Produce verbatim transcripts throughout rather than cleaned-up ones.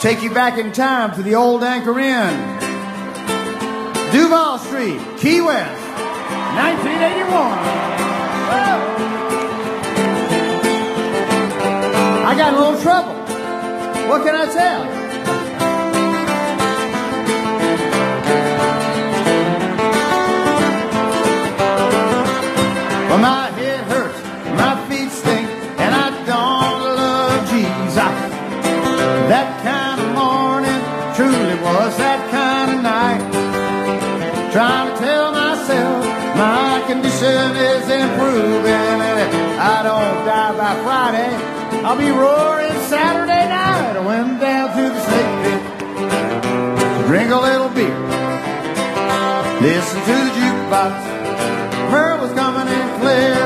take you back in time to the old Anchor Inn, Duval Street, Key West, nineteen eighty-one. Woo! I got a little trouble. What can I tell you? Well, my head hurts, my feet stink, and I don't love Jesus. That kind of morning truly was that kind of night. Trying to tell myself my condition is improving, and if I don't die by Friday, I'll be roaring Saturday night. I went down to the snake pit to drink a little beer, listen to the jukebox. Her was coming in clear.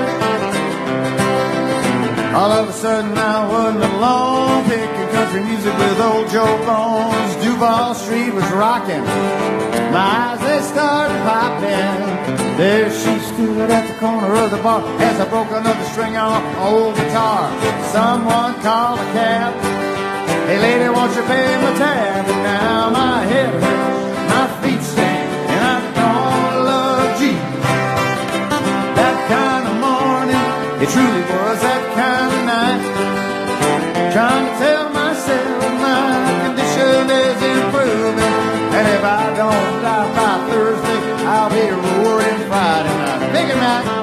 All of a sudden I wasn't alone, picking country music with old Joe Bones. Duval Street was rocking, my eyes they started popping. There she stood at the corner of the bar as I broke another string on my old guitar. Someone called a cab. Hey lady, won't you pay my tab? And now my head hurts, my feet stink, and I don't love Jesus. It truly was that kind of night. Trying to tell myself my condition is improving, and if I don't die by Thursday, I'll be roaring Friday night. Big night.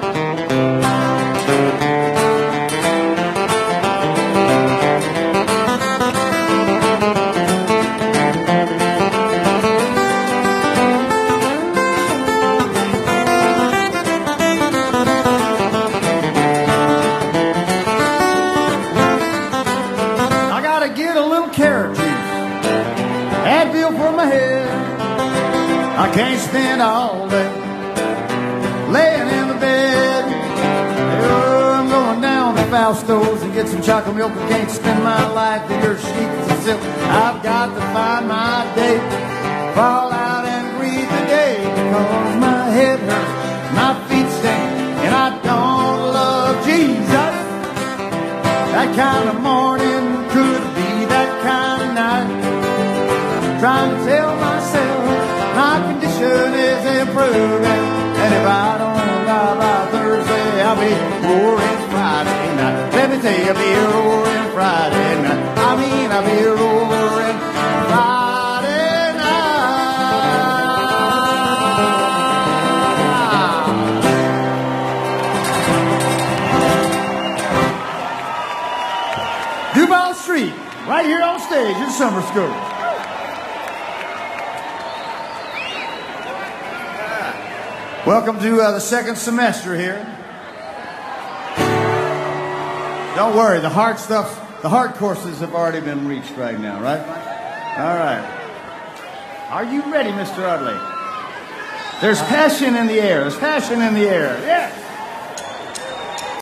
I can't spend all day laying in the bed. Oh, I'm going down to Fausto's and get some chocolate milk. I can't spend my life in your sheets and silk. I've got to find my date, fall out and greet the day, because my head hurts, my feet stink, and I don't love Jesus. That kind of morning could be that kind of night. Trying to tell myself my condition is improving, and if I don't die by Thursday, I'll be roaring Friday night. Let me tell you, I'll be roaring Friday night. I mean, I'll be roaring Friday night. Duval Street, right here on stage in summer school. Welcome to uh, the second semester here. Don't worry, the hard stuff, the hard courses have already been reached right now, right? All right. Are you ready, Mister Utley? There's passion in the air. There's passion in the air. Yes.